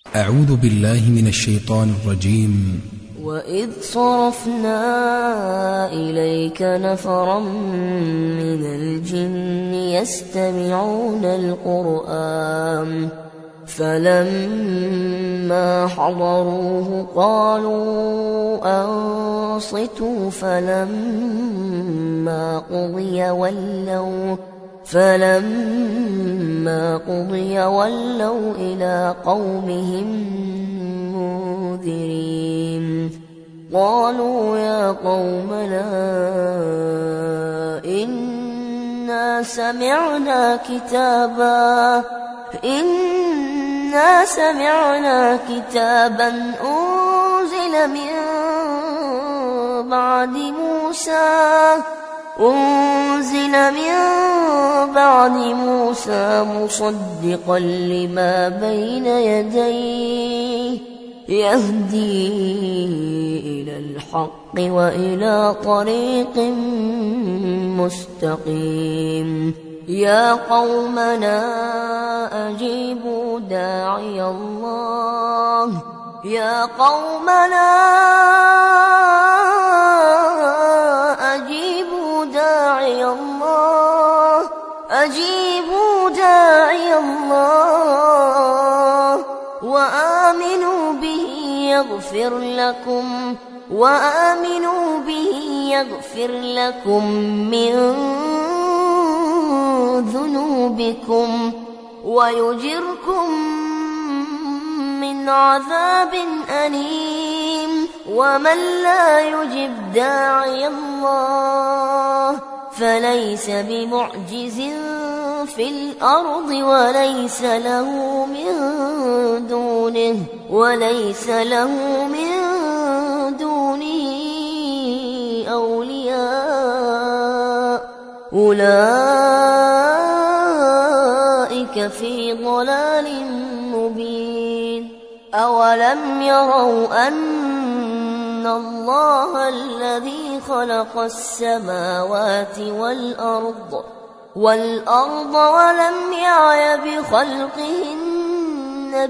أعوذ بالله من الشيطان الرجيم. وإذ صرفنا إليك نفرا من الجن يستمعون القرآن فلما حضروه قالوا أنصتوا فلما قضي ولوا إلى قومهم منذرين. قالوا يا قومنا إنا سمعنا كتابا أنزل من بعد موسى مصدقا لما بين يديه يهدي إلى الحق وإلى طريق مستقيم. يا قومنا أجيبوا داعي الله وآمنوا به يغفر لكم من ذنوبكم ويجركم من عذاب أليم. ومن لا يجب داعي الله فليس بمعجز في الأرض وليس له من دونه أولياء أولئك في ضلال مبين. أولم يروا أن الله الذي خلق السماوات والأرض ولم يعي بخلقهن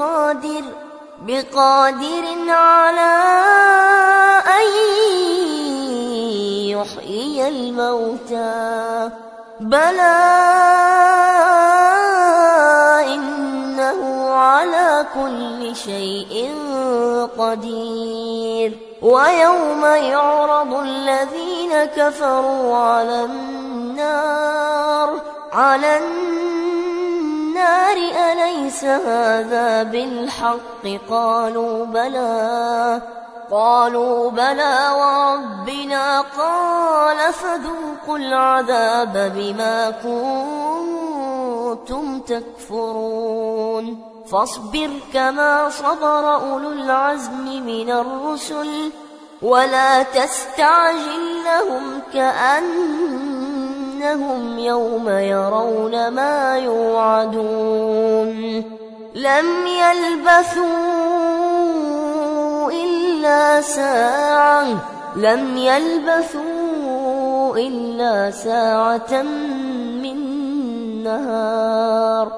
بقادر على أن يحيي الموتى بلى إنه على كل شيء قدير. ويوم يعرض الذين كفروا على النار أليس هذا بالحق قالوا بلى وربنا قال فذوقوا العذاب بما كنتم تكفرون. فاصبر كما صبر أولو العزم من الرسل ولا تستعجل لهم كأنهم يوم يرون ما يوعدون. لم يلبثوا إلا ساعة من نهار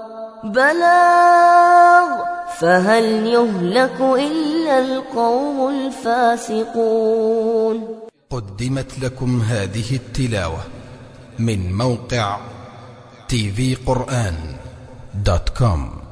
بلاغ فهل يهلك إلا القوم الفاسقون. قدمت لكم هذه التلاوة من موقع tvquran.com.